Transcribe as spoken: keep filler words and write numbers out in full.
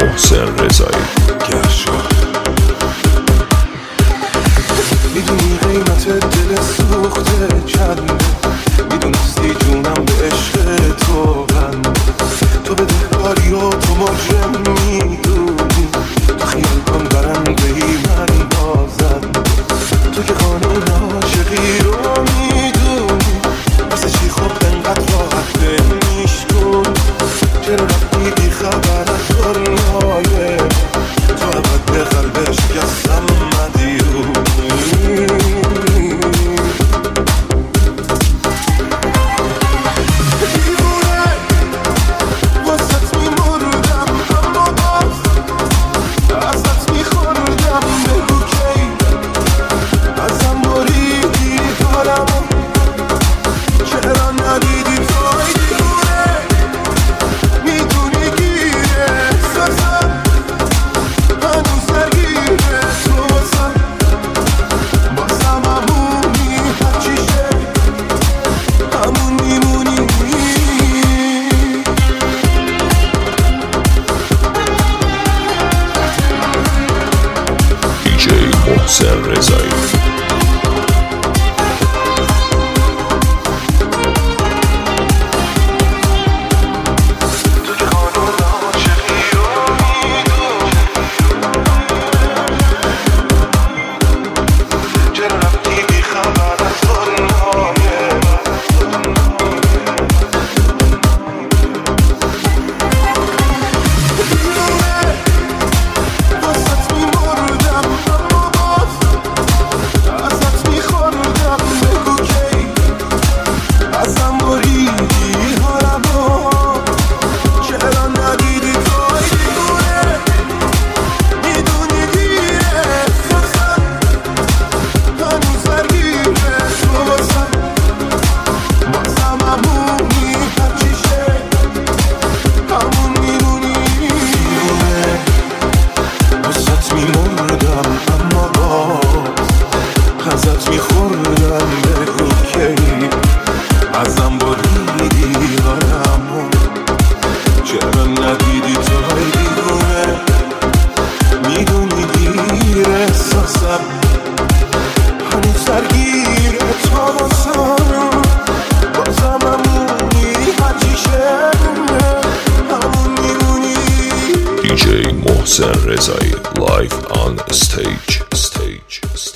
محسن رضایی. میدونی قیمت دل سوخته چنده، میدونستی جونم به عشق تو بنده، تو بده کاری و تو مجرم میدونی، تو خیال کن برنده ای من بازنده، تو که قانون عاشقی رو میدونی، واسه چی خب انقدر راحت بنیش کن، چرا رفتی بی خبر از دنیای تو، عبد به قلب شکستم مدیونی. محسن رضایی. ازت میخوردم بگو کی ازم بریدی حالمو، چرا ندیدی تو های دیوونه، میدونی دیر احساسم هنوز سرگیر تو واسم، بازم همونی هرچی شده همون میمونی. دی جی محسن رضایی live on stage stage stage